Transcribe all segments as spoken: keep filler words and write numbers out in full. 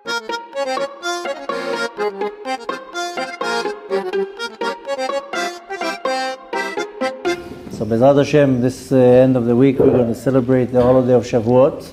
So Bezrat Hashem, this uh, end of the week we're going to celebrate the holiday of Shavuot.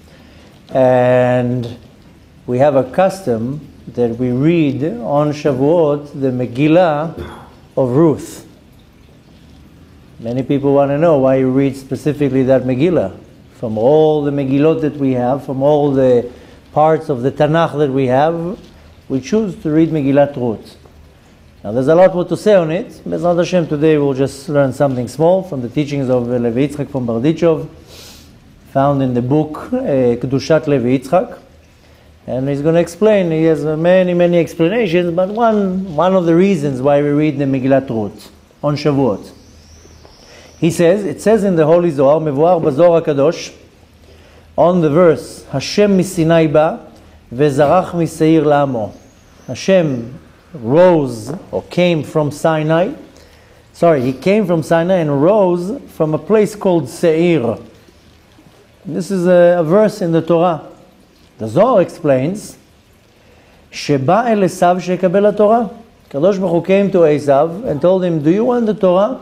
And we have a custom that we read on Shavuot the Megillah of Ruth. Many people want to know why you read specifically that Megillah. From all the Megillot that we have, from all the parts of the Tanakh that we have, we choose to read Megillat Ruth. Now there's a lot more to say on it. Bezrat Hashem, today we'll just learn something small from the teachings of Levi Yitzchak from Bardichov, found in the book uh, Kedushat Levi Yitzchak. And he's going to explain, he has many, many explanations, but one, one of the reasons why we read the Megillat Ruth on Shavuot. He says, it says in the Holy Zohar, Mevuar Bazohar HaKadosh, on the verse, Hashem misinai ba, vezarach miseir la'amo. Hashem rose or came from Sinai. Sorry, he came from Sinai and rose from a place called Seir. This is a, a verse in the Torah. The Zohar explains, Sheba el Esav shekabel Torah. Kadosh Baruch Hu came to Esav and told him, do you want the Torah?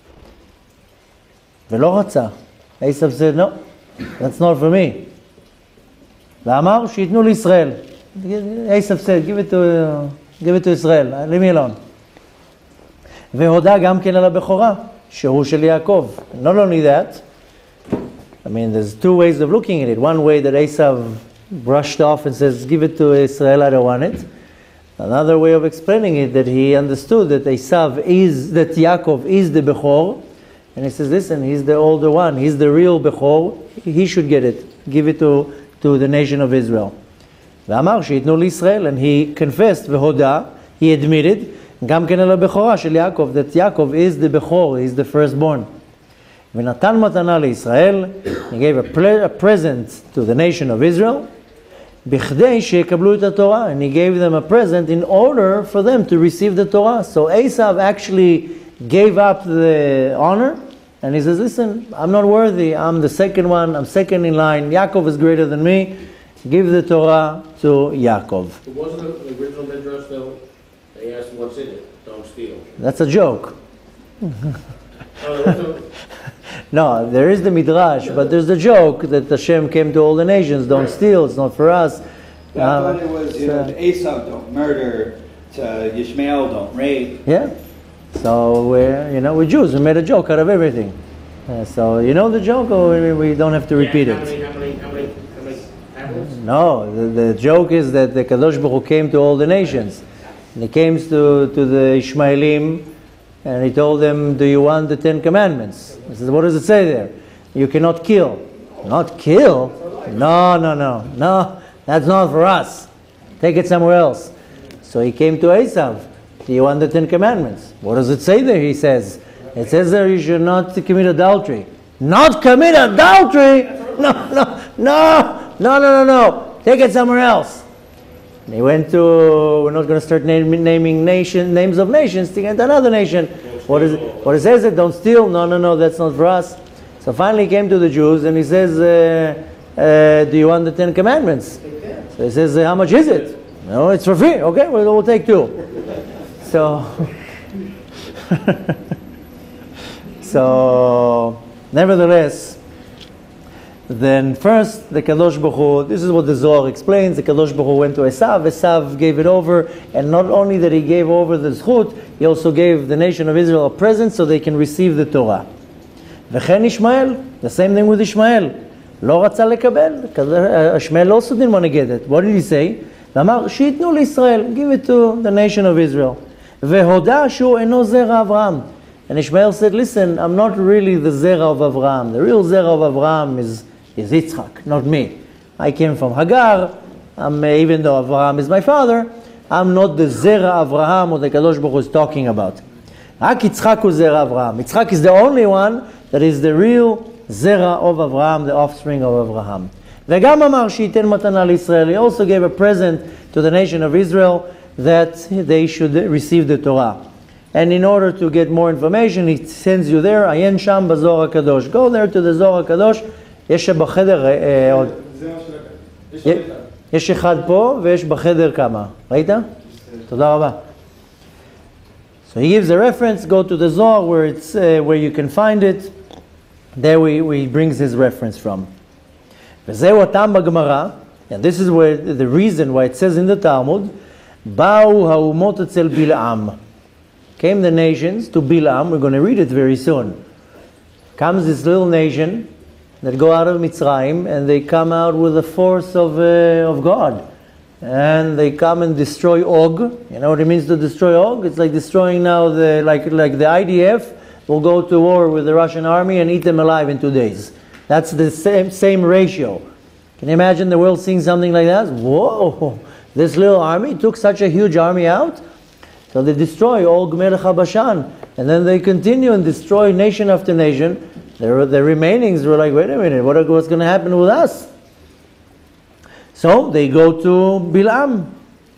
Velo ratza. Esav said, no, that's not for me. V'amar sheyitnu l'Yisrael. Esav said, give it to... Uh, Give it to Israel, leave me alone. והודה גם כן על הבכורה, שהוא של יעקב. Not only that, I mean, there's two ways of looking at it. One way that Esav brushed off and says, give it to Israel, I don't want it. Another way of explaining it, that he understood that Esav is, that Yaakov is the Bechor, and he says, listen, he's the older one, he's the real Bechor, he should get it. Give it to, to the nation of Israel. ואמר שיתנו לישראל, and he confessed, והודה, he admitted, גם כן על הבכורה של יעקב, that Yaakov is the Bechor, he is the firstborn. ונתן מתנה לישראל, he gave a, ple- a present to the nation of Israel, בכדי שיקבלו את התורה, and he gave them a present in order for them to receive the Torah. So Esav actually gave up the honor, and he says, listen, I'm not worthy, I'm the second one, I'm second in line, Yaakov is greater than me, give the Torah to Yaakov. It wasn't the original midrash though. They asked him what's in it. Don't steal. That's a joke. Oh, no, there is the midrash, but there's the joke that Hashem came to all the nations. Don't steal. It's not for us. But I thought it was, you know, to Esau don't murder, to Ishmael don't rape. Yeah. So we're, you know, we're Jews. We made a joke out of everything. Uh, so you know the joke, or we, we don't have to repeat yeah, it. How many, how many, how many, how many apples? No, the, the joke is that the Kadosh Baruch Hu came to all the nations. And he came to, to the Ishmaelim, and he told them, do you want the Ten Commandments? He says, what does it say there? You cannot kill. Not kill? No, no, no. No, that's not for us. Take it somewhere else. So he came to Esav. Do you want the Ten Commandments? What does it say there? He says, it says there you should not commit adultery. Not commit adultery? No, no, no, no, no, no, no. Take it somewhere else. And he went to, we're not going to start name, naming nation, names of nations, to get another nation. What is it? What it says it? Don't steal? No, no, no, that's not for us. So finally he came to the Jews and he says, uh, uh, do you want the Ten Commandments? So he says, uh, how much is it? No, it's for free. Okay, we'll, we'll take two. So, so nevertheless, then first the Kadosh Baruch Hu, this is what the Zohar explains, the Kadosh Baruch Hu went to Esav, Esav gave it over, and not only that he gave over the Zchut, he also gave the nation of Israel a present so they can receive the Torah. V'chen Ishmael, the same thing with Ishmael. לא רצה לקבל, Ishmael also didn't want to get it. What did he say? ואמר, שיתנו לישראל, give it to the nation of Israel. והודה שהוא אינו זרע אברהם. And Ishmael said, listen, I'm not really the zera of Avraham. The real zera of Avraham is, is Yitzchak, not me. I came from Hagar. I'm, uh, even though Avraham is my father, I'm not the zera Avraham or the Kadosh Baruch Hu is talking about. רק Yitzchak הוא zera Avraham. Yitzchak is the only one that is the real zera of Avraham, the offspring of Avraham. וגם אמר שייתן מתנה לישראל. He also gave a present to the nation of Israel that they should receive the Torah. And in order to get more information, he sends you there, עיין שם בזוהר הקדוש. Go there to the Zohar HaKadosh. יש בחדר עוד... יש אחד פה ויש בחדר כמה. ראית? תודה רבה. So he gives a reference, go to the Zohar where, it's, uh, where you can find it. There we, we brings his reference from. וזהו הטעם בגמרא, and this is where the reason why it says in the Talmud, באו האומות אצל בלעם. Came the nations to Bilam, we're going to read it very soon. Comes this little nation that go out of Mitzrayim and they come out with the force of, uh, of God. And they come and destroy Og. You know what it means to destroy Og? It's like destroying now the, like, like the I D F will go to war with the Russian army and eat them alive in two days. That's the same, same ratio. Can you imagine the world seeing something like that? Whoa! This little army took such a huge army out. So they destroy Og Melech HaBashan. And then they continue and destroy nation after nation. The, the remainings were like, wait a minute, what, what's going to happen with us? So they go to Bilam.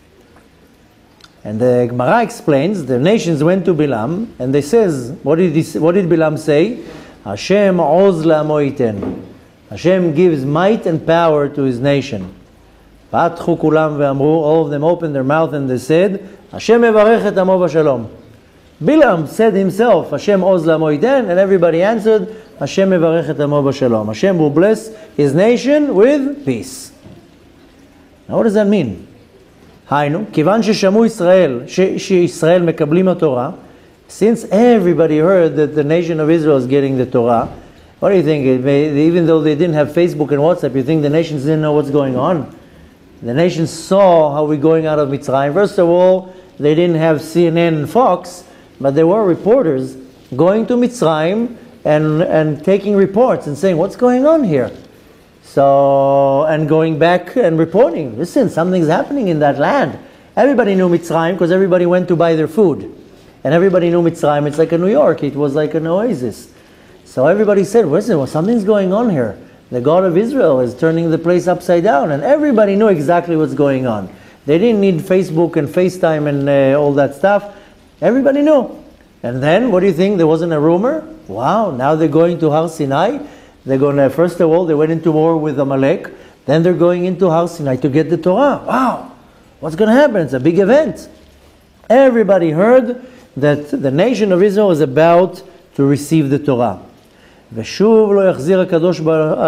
And the Gemara explains, the nations went to Bilam, and they says, what did, he, what did Bilam say? Hashem oz la'amo yiten. Hashem gives might and power to his nation. Patchu kulam ve'amru, all of them opened their mouth and they said, Hashem mevarech et amo b'shalom. Bilam said himself, Hashem oz la'amo yiten, and everybody answered, Hashem mevarech et amo b'shalom. Hashem will bless his nation with peace. Now what does that mean? היינו, כיוון ששמעו ישראל, שישראל מקבלים התורה, since everybody heard that the nation of Israel is getting the Torah, what do you think? Even though they didn't have Facebook and WhatsApp, you think the nations didn't know what's going on? The nations saw how we're going out of Mitzrayim. First of all, they didn't have C N N and Fox, but there were reporters going to Mitzrayim and, and taking reports and saying, what's going on here? So, and going back and reporting, listen, something's happening in that land. Everybody knew Mitzrayim because everybody went to buy their food. And everybody knew Mitzrayim, it's like a New York, it was like an oasis. So everybody said, listen, well, something's going on here. The God of Israel is turning the place upside down. And everybody knew exactly what's going on. They didn't need Facebook and FaceTime and uh, all that stuff. Everybody knew. And then, what do you think? There wasn't a rumor? Wow, now they're going to Har Sinai. They're going to, first of all, they went into war with Amalek. Then they're going into Har Sinai to get the Torah. Wow, what's going to happen? It's a big event. Everybody heard that the nation of Israel is about to receive the Torah. ושוב לא יחזיר הקדוש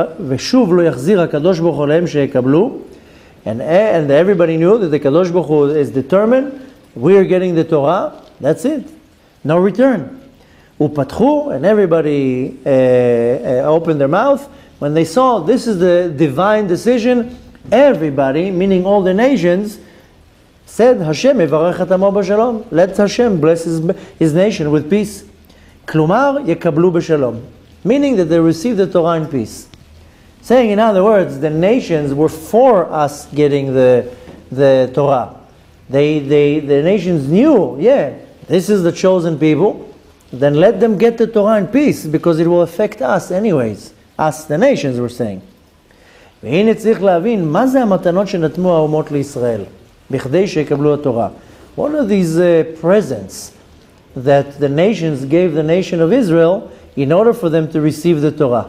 ברוך הוא להם שיקבלו. And, and everybody knew that the Kadosh Baruch Hu is determined. We are getting the Torah. That's it. No return. ופתחו, and everybody uh, uh, opened their mouth. When they saw this is the divine decision, everybody, meaning all the nations, said, Hashem mevarech et amo b'shalom. Let Hashem bless his, his nation with peace. כלומר, יקבלו בשלום. Meaning that they received the Torah in peace. Saying, in other words, the nations were for us getting the, the Torah. They, they, the nations knew, yeah, this is the chosen people. Then let them get the Torah in peace, because it will affect us anyways. Us, the nations, were saying. והנה צריך להבין, מה זה המתנות שנתנו האומות לישראל? בכדי שיקבלו התורה. What are these uh, presents that the nations gave the nation of Israel in order for them to receive the Torah?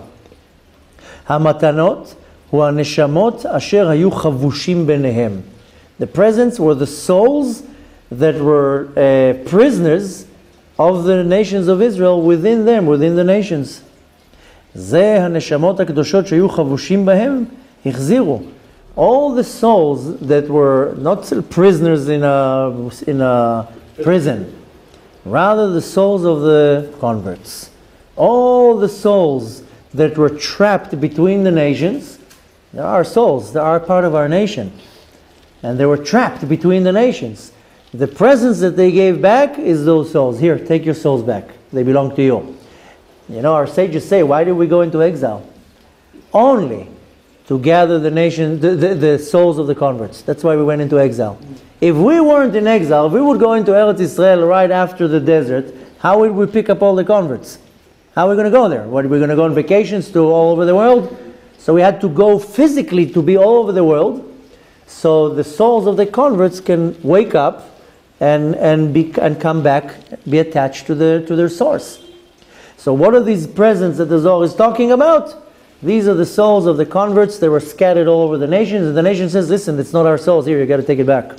המתנות הוא הנשמות אשר היו חבושים ביניהם. The presents were the souls that were uh, prisoners of the nations of Israel within them, within the nations. זה הנשמות הקדושות שהיו חבושים בהם, החזירו. All the souls that were not prisoners in a, in a prison, rather the souls of the converts. All the souls that were trapped between the nations, there are souls, they are part of our nation. And they were trapped between the nations. The presents that they gave back is those souls. Here, take your souls back. They belong to you. You know, our sages say, why did we go into exile? Only to gather the nation, the, the, the souls of the converts. That's why we went into exile. If we weren't in exile, if we would go into Eretz Israel right after the desert, how would we pick up all the converts? How are we going to go there? What, are we going to go on vacations to all over the world? So we had to go physically to be all over the world, so the souls of the converts can wake up and, and, be, and come back, be attached to, the, to their source. So what are these presents that the Zohar is talking about? These are the souls of the converts. They were scattered all over the nations. And the nation says, listen, it's not our souls. Here, you got to take it back.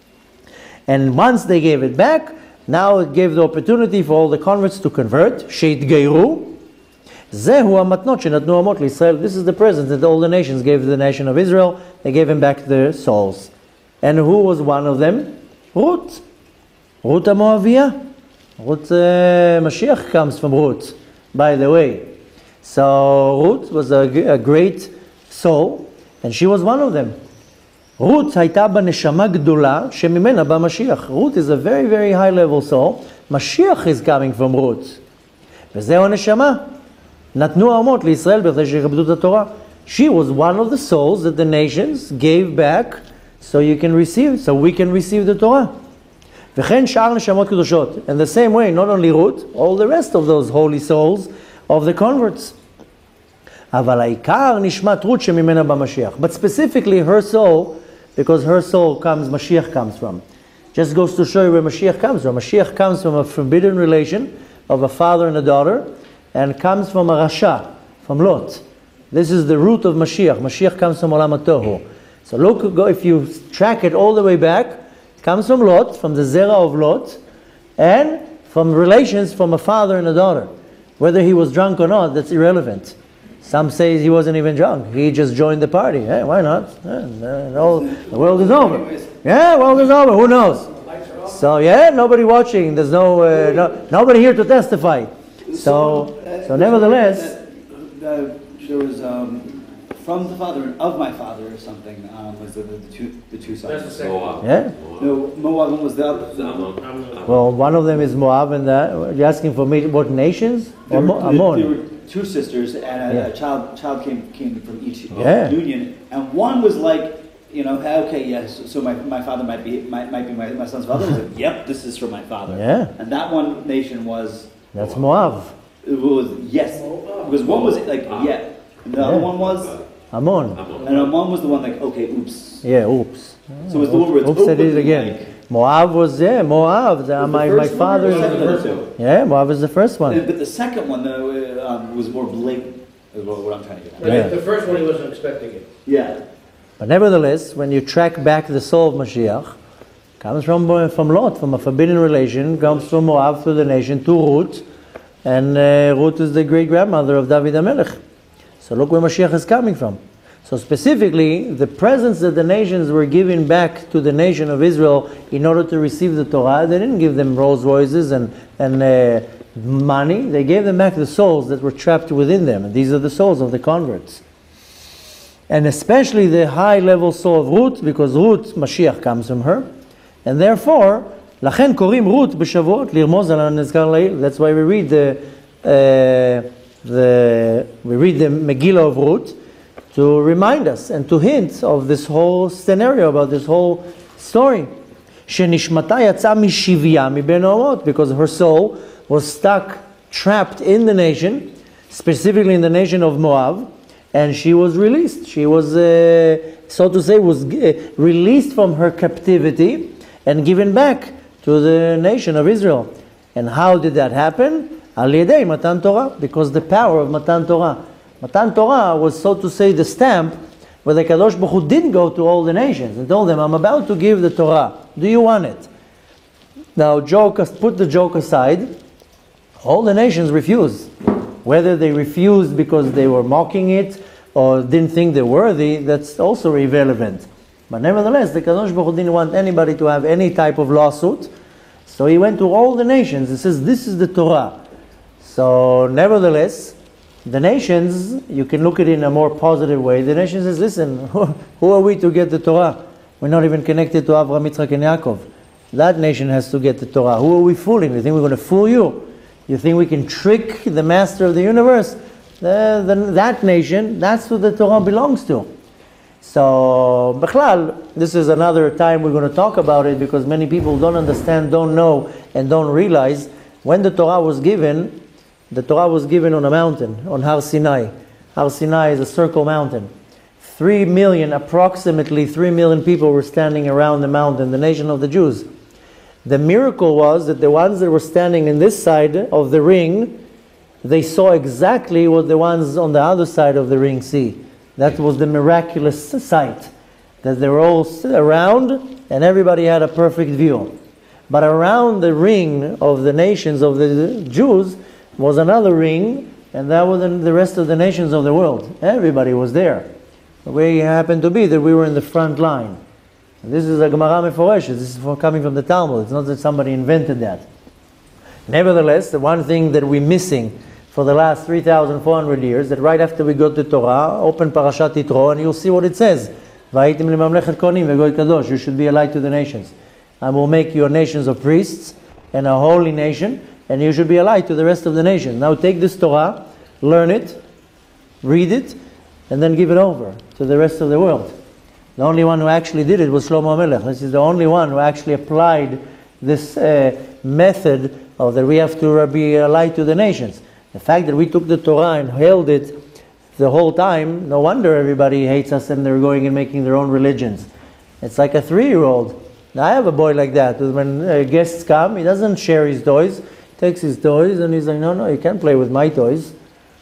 And once they gave it back, now it gave the opportunity for all the converts to convert. שהתגיירו. זהו המתנות שנתנו האומות לישראל. This is the present that all the nations gave to the nation of Israel. They gave him back their souls. And who was one of them? Ruth. Ruth HaMoaviyah. Ruth, uh, Mashiach comes from Ruth, by the way. So Ruth was a, a great soul, and she was one of them. Ruth הייתה בה נשמה גדולה שממנה בא משיח. Ruth is a very, very high level soul. Mashiach is coming from Ruth. וזהו הנשמה. נתנו האומות לישראל בכדי שיכבדו את התורה. She was one of the souls that the nations gave back so you can receive, so we can receive the Torah. וכן שאר נשמות קדושות. In the same way, not only Ruth, all the rest of those holy souls of the converts. אבל העיקר נשמת רות שממנה במשיח. But specifically her soul, because her soul comes, Mashiach comes from. Just goes to show you where Mashiach comes from. Mashiach comes from a forbidden relation of a father and a daughter, and comes from a Rasha, from Lot. This is the root of Mashiach. Mashiach comes from Olam HaTohu. So look, go, if you track it all the way back, it comes from Lot, from the Zerah of Lot, and from relations from a father and a daughter. Whether he was drunk or not, that's irrelevant. Some say he wasn't even drunk. He just joined the party. Hey, why not? Yeah, all, the world is over. Yeah, the world is over. Who knows? So yeah, nobody watching. There's no, uh, no nobody here to testify. So, so nevertheless, there was um, from the father and of my father or something. Um, was the, the two the two sons? That's the second one. yeah. No, Moab was the other. Ammon. Well, one of them is Moab, and that, you're asking for me what nations? There Or were, Mo- there, Ammon. there were two sisters, and a, Yeah. a child child came came from each Yeah. union, and one was like, you know, okay, yes, so my, my father might be might, might be my, my son's father. He said, yep, this is from my father. Yeah. And that one nation was That's Moab. it was yes, because one was like yeah, and the other Yeah. one was, Ammon. and one was the one like okay, oops. Yeah, oops. So it was the one where it's Oops, I did it open, again. like- Moab was, yeah, Moab. The, Was the my, my first one or father. the second one or two? Yeah, Moab is the first Uh, one. But the second one though uh, um, was more blatant. Is what, what I'm trying to get at. But Yeah. The first one he wasn't expecting it. Yeah. But nevertheless, when you track back the soul of Mashiach, comes from uh, from Lot, from a forbidden relation, comes from Moab through the nation to Ruth, and uh, Ruth is the great grandmother of David HaMelech. So look where Mashiach is coming from. So specifically, the presents that the nations were giving back to the nation of Israel in order to receive the Torah, they didn't give them Rolls Royces and and uh, money. They gave them back the souls that were trapped within them, and these are the souls of the converts. And especially the high-level soul of Ruth, because Ruth, Mashiach comes from her, and therefore, לכן קוראים רות בשבועות לרמוז על הנזכר לעיל. That's why we read the uh, the we read the Megillah of Ruth to remind us and to hint of this whole scenario, about this whole story. שנשמתה יצאה משביה מבין האומות, because her soul was stuck, trapped in the nation, specifically in the nation of Moab, and she was released. She was, uh, so to say, was uh, released from her captivity and given back to the nation of Israel. And how did that happen? Al yedei Matan Torah, because the power of Matan Torah. Matan Torah was, so to say, the stamp where the Kadosh Baruch Hu didn't go to all the nations and told them, I'm about to give the Torah. Do you want it? Now, joke, put the joke aside. All the nations refused. Whether they refused because they were mocking it or didn't think they're worthy, that's also irrelevant. But nevertheless, the Kadosh Baruch Hu didn't want anybody to have any type of lawsuit. So he went to all the nations and says, this is the Torah. So nevertheless, the nations, you can look at it in a more positive way. The nation says, listen, who are we to get the Torah? We're not even connected to Avraham, Yitzchak, and Yaakov. That nation has to get the Torah. Who are we fooling? You think we're going to fool you? You think we can trick the master of the universe? The, the, that nation, that's who the Torah belongs to. So, Bechlal, this is another time we're going to talk about it, because many people don't understand, don't know, and don't realize when the Torah was given. The Torah was given on a mountain, on Har Sinai. Har Sinai is a circle mountain. Three million, approximately three million people were standing around the mountain, the nation of the Jews. The miracle was that the ones that were standing in this side of the ring they saw exactly what the ones on the other side of the ring see. That was the miraculous sight, that they were all around and everybody had a perfect view. But around the ring of the nations of the Jews was another ring, and that was the rest of the nations of the world. Everybody was there. We happened to be that we were in the front line. This is a Gemara Meforeshet. This is coming from the Talmud. It's not that somebody invented that. Nevertheless, the one thing that we're missing for the last three thousand four hundred years, that right after we got to Torah, open Parashat Yitro, and you'll see what it says. V'haytim lemamlechet kohanim vegoy kadosh. You should be a light to the nations. I will make you a nations of priests and a holy nation, and you should be a light to the rest of the nations. Now take this Torah, learn it, read it, and then give it over to the rest of the world. The only one who actually did it was Shlomo HaMelech. This is the only one who actually applied this uh, method of that we have to be a light to the nations. The fact that we took the Torah and held it the whole time, no wonder everybody hates us and they're going and making their own religions. It's like a three-year-old. Now, I have a boy like that. When uh, guests come, he doesn't share his toys. He takes his toys and he's like, no, no, you can't play with my toys.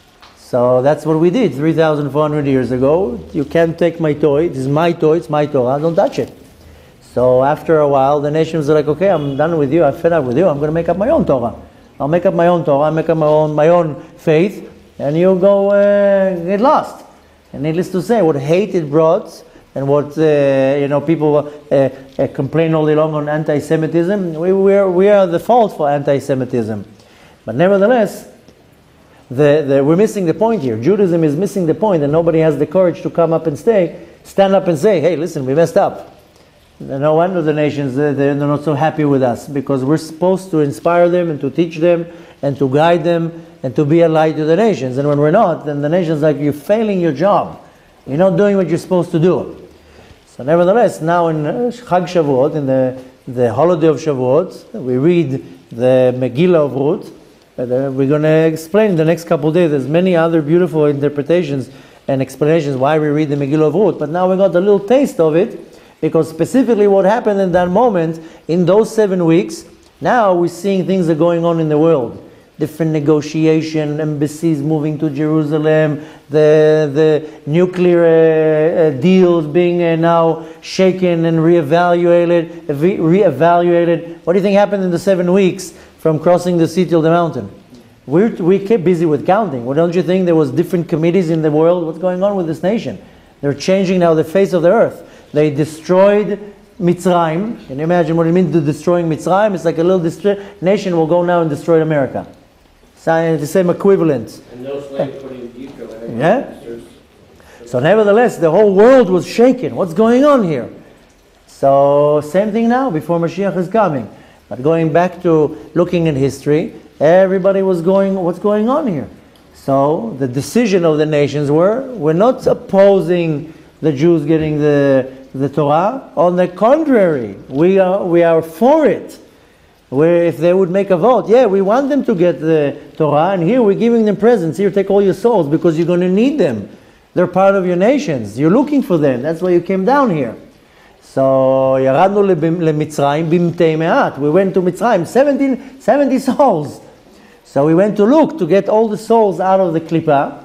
So that's what we did three thousand four hundred years ago. You can't take my toy. This is my toy. It's my Torah. Don't touch it. So after a while, the nations are like, okay, I'm done with you. I'm fed up with you. I'm going to make up my own Torah. I'll make up my own Torah. I'll make up my own, my own faith. And you go uh, get lost. And needless to say, what hate it brought and what uh, you know people uh, uh, complain all day long on anti-Semitism, we, we, are, we are the fault for anti-Semitism. But nevertheless, The, the, we're missing the point here. Judaism is missing the point, and nobody has the courage to come up and stay, stand up and say, hey, listen, we messed up. No wonder the nations, they're, they're not so happy with us, because we're supposed to inspire them and to teach them and to guide them and to be a light to the nations. And when we're not, then the nation's like, you're failing your job. You're not doing what you're supposed to do. So nevertheless, now in Chag Shavuot, in the, the holiday of Shavuot, we read the Megillah of Ruth. Uh, we're going to explain in the next couple of days. There's many other beautiful interpretations and explanations why we read the Megillah of Ruth. But now we got a little taste of it, because specifically what happened in that moment, in those seven weeks, now we're seeing things are going on in the world. Different negotiation, embassies moving to Jerusalem, the the nuclear uh, uh, deals being uh, now shaken and reevaluated, re- reevaluated. What do you think happened in the seven weeks? From crossing the sea till the mountain? We're, we kept busy with counting. Well, don't you think there was different committees in the world? What's going on with this nation? They're changing now the face of the earth. They destroyed Mitzrayim. Can you imagine what it means to destroying Mitzrayim? It's like a little distri- nation will go now and destroy America. So, the same equivalent. And no slave put in Egypt. Yeah? So nevertheless, the whole world was shaken. What's going on here? So same thing now before Mashiach is coming. But going back to looking at history, everybody was going, what's going on here? So the decision of the nations were, we're not opposing the Jews getting the, the Torah. On the contrary, we are, we are for it. Where if they would make a vote, yeah, we want them to get the Torah, and here we're giving them presents. Here, take all your souls, because you're going to need them. They're part of your nations. You're looking for them. That's why you came down here. So, ירדנו למצרים במתי מעט. We went to Mitzrayim, seventeen, seventy souls. So we went to look to get all the souls out of the Klippah.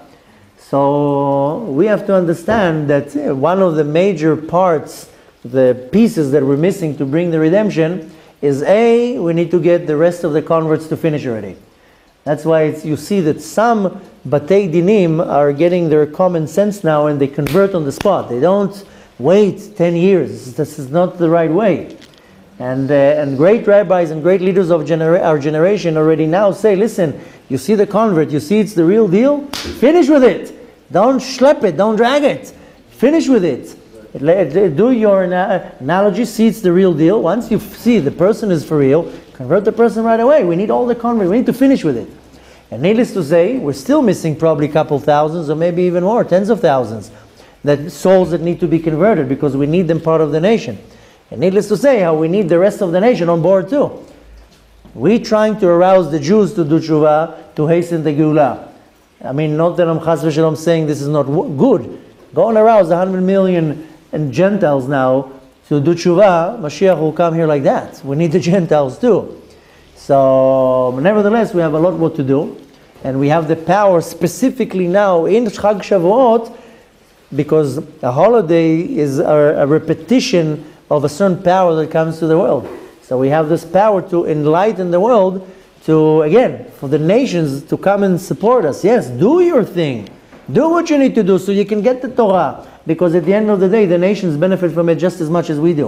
So we have to understand that one of the major parts, the pieces that we're missing to bring the redemption, is A, we need to get the rest of the converts to finish already. That's why it's, you see that some Batei Dinim are getting their common sense now and they convert on the spot. They don't wait ten years. This is not the right way. And uh, and great rabbis and great leaders of genera- our generation already now say, listen, you see the convert, you see it's the real deal? Finish with it. Don't schlep it, don't drag it. Finish with it. Do your analogy, see it's the real deal. Once you see the person is for real, convert the person right away. We need all the converts. We need to finish with it. And needless to say, we're still missing probably a couple thousands or maybe even more, tens of thousands. That souls that need to be converted because we need them part of the nation. And needless to say, how we need the rest of the nation on board too. We're trying to arouse the Jews to do tshuva, to hasten the Geulah. I mean, not that I'm chas v'shalom saying this is not good. Go and arouse one hundred million and Gentiles now to do tshuva. Mashiach will come here like that. We need the Gentiles too. So, nevertheless, we have a lot more to do. and we have the power specifically now in Chag Shavuot, because a holiday is a, a repetition of a certain power that comes to the world. So we have this power to enlighten the world, to, again, for the nations to come and support us. Yes, do your thing. Do what you need to do so you can get the Torah. Because at the end of the day, the nations benefit from it just as much as we do.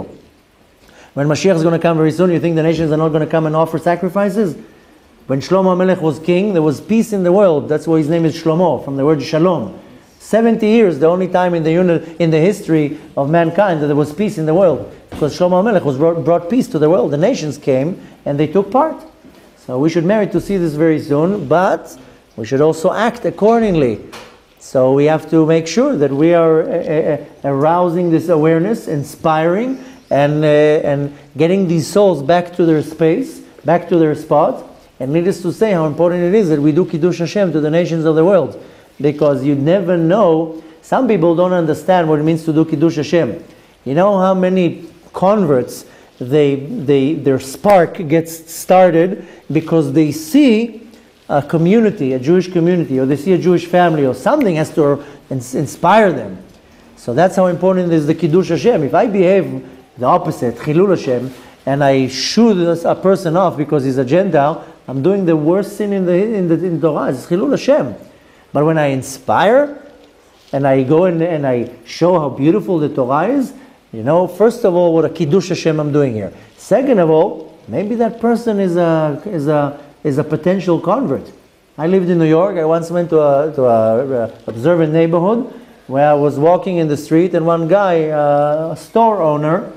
When Mashiach is going to come very soon, you think the nations are not going to come and offer sacrifices? When Shlomo HaMelech was king, there was peace in the world. That's why his name is Shlomo, from the word shalom. seventy years, the only time in the unit, in the history of mankind that there was peace in the world. Because Shlomo HaMelech was brought, brought peace to the world. The nations came and they took part. So we should merit to see this very soon, but we should also act accordingly. So we have to make sure that we are uh, uh, arousing this awareness, inspiring, and uh, and getting these souls back to their space, back to their spot. And needless to say how important it is that we do Kiddush Hashem to the nations of the world. Because you never know, some people don't understand what it means to do Kiddush Hashem. You know how many converts, they, they, their spark gets started because they see a community, a Jewish community, or they see a Jewish family, or something has to inspire them. So that's how important is the Kiddush Hashem. If I behave the opposite, Chilul Hashem, and I shoot a person off because he's a Gentile, I'm doing the worst sin in the in the, in the Torah. It's Chilul Hashem. But when I inspire, and I go in and I show how beautiful the Torah is, you know, first of all, what a Kiddush Hashem I'm doing here. Second of all, maybe that person is a is a is a potential convert. I lived in New York. I once went to a to a, a observant neighborhood where I was walking in the street, and one guy, uh, a store owner,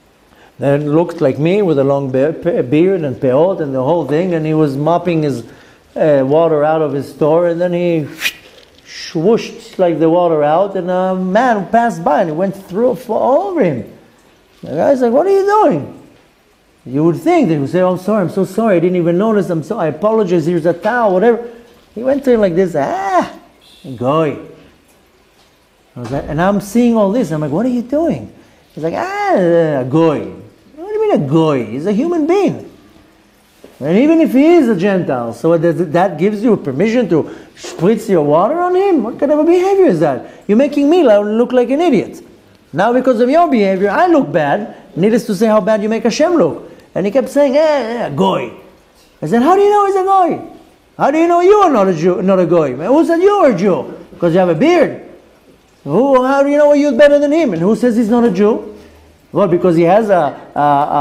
that looked like me with a long beard and peot and the whole thing, and he was mopping his uh, water out of his store, and then he swooshed like the water out, and a man passed by and he went through all over him. The guy's like, "What are you doing?" You would think they would say, "Oh, I'm sorry, I'm so sorry, I didn't even notice, I'm so I apologize, here's a towel," whatever. He went to him like this, ah, goy. I was like, and I'm seeing all this, I'm like, "What are you doing?" He's like, ah, a goy. What do you mean a goy? He's a human being. And even if he is a Gentile, so that gives you permission to spritz your water on him? What kind of a behavior is that? You're making me look like an idiot. Now because of your behavior, I look bad. Needless to say how bad you make Hashem look. And he kept saying, eh, eh, goy. I said, how do you know he's a goy? How do you know you are not a Jew, not a goy? Who said you are a Jew? Because you have a beard. Who, how do you know you're better than him? And who says he's not a Jew? Well, because he has a, a,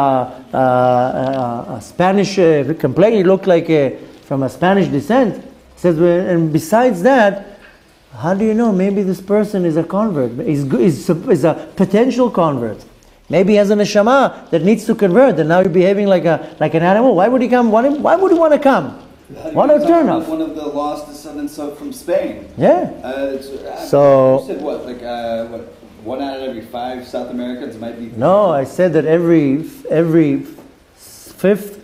a, a, a Spanish uh, complaint. He looked like a, from a Spanish descent. He says, and besides that, how do you know? Maybe this person is a convert. He's, he's, he's a potential convert. Maybe he has a neshama that needs to convert, and now you're behaving like a like an animal. Why would he come? Why, why would he want to come? What a turn off! One of the lost descendants from Spain. Yeah. Uh, it's, uh, so you said what? Like uh, what? One out of every five South Americans might be. No, I said that every every fifth,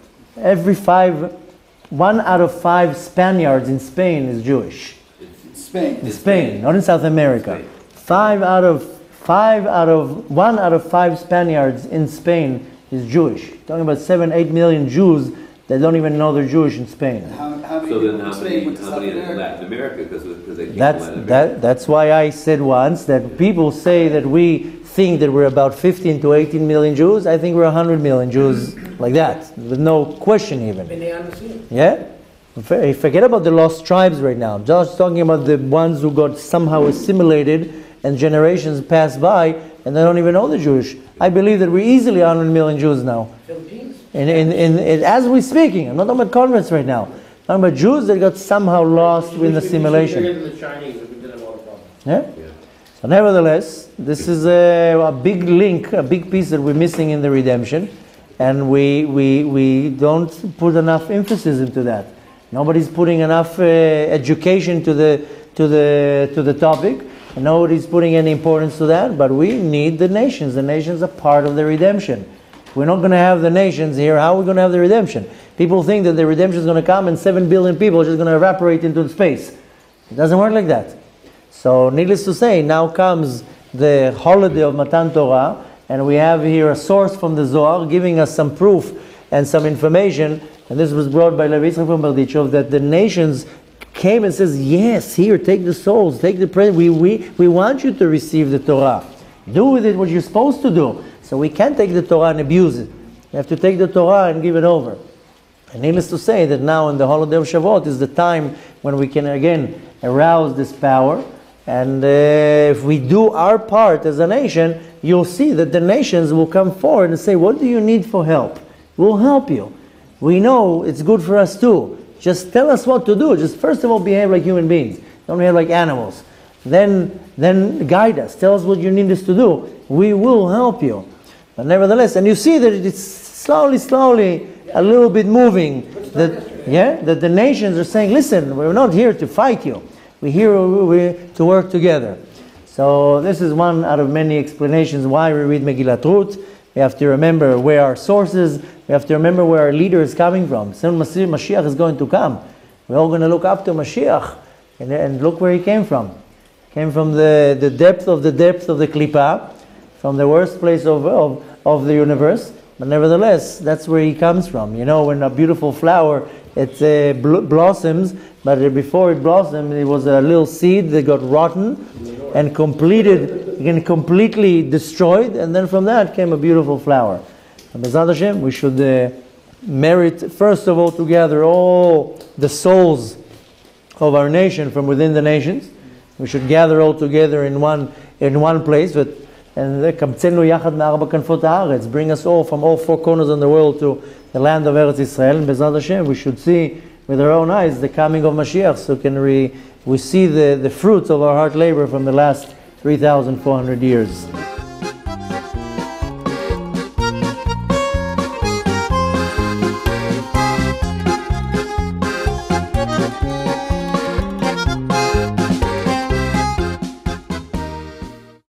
every five, one out of five Spaniards in Spain is Jewish. Spain. In Spain, not in South America. Spain. Five out of five out of one out of five Spaniards in Spain is Jewish. Talking about seven, eight million Jews that don't even know they're Jewish in Spain. How, how many so then how many, went to how many in America? Latin America? Because they came that's, from Latin that, America. that's why I said once that people say that we think that we're about fifteen to eighteen million Jews. I think we're one hundred million Jews like that, with no question even. Yeah? Forget about the lost tribes right now. I'm just talking about the ones who got somehow assimilated and generations passed by and they don't even know the Jewish. I believe that we're easily one hundred million Jews now. Philippines. In, in, in, in, as we're speaking, I'm not talking about converts right now. I'm talking about Jews that got somehow lost in assimilation. The Chinese, we didn't have all the problems. Yeah? Yeah. So nevertheless, this is a, a big link, a big piece that we're missing in the redemption, and we, we, we don't put enough emphasis into that. Nobody's putting enough uh, education to the, to, the, to the topic. Nobody's putting any importance to that, but we need the nations. The nations are part of the redemption. If we're not going to have the nations here, how are we going to have the redemption? People think that the redemption is going to come and seven billion people are just going to evaporate into space. It doesn't work like that. So needless to say, now comes the holiday of Matan Torah, and we have here a source from the Zohar giving us some proof and some information, and this was brought by Levi Yitzchak from Berdichov, that the nations came and says, yes, here, take the souls, take the present. We, we, we want you to receive the Torah. Do with it what you're supposed to do. So we can't take the Torah and abuse it. We have to take the Torah and give it over. And needless to say that now in the holiday of Shavuot is the time when we can again arouse this power. And uh, if we do our part as a nation, you'll see that the nations will come forward and say, what do you need for help? We'll help you. We know it's good for us too. Just tell us what to do. Just first of all, behave like human beings. Don't behave like animals. Then, then guide us. Tell us what you need us to do. We will help you. But nevertheless, and you see that it's slowly, slowly, a little bit moving. That, yeah, that the nations are saying, listen, we're not here to fight you. We're here to work together. So this is one out of many explanations why we read Megillat Ruth. We have to remember where our sources, we have to remember where our leader is coming from. Soon Mashiach is going to come. We're all going to look up to Mashiach. And, and look where he came from. Came from the, the depth of the depth of the Klippa, from the worst place of, of, of the universe. But nevertheless, that's where he comes from. You know, when a beautiful flower, it uh, bl blossoms, but before it blossomed, it was a little seed that got rotten and completed, and completely destroyed, and then from that came a beautiful flower. And B'ezrat Hashem, we should uh, merit, first of all, to gather all the souls of our nation from within the nations. We should gather all together in one in one place. But and bring us all from all four corners of the world to the land of Eretz Israel. And B'ezrat Hashem, we should see with our own eyes the coming of Mashiach, so can we we see the, the fruits of our hard labor from the last three thousand four hundred years.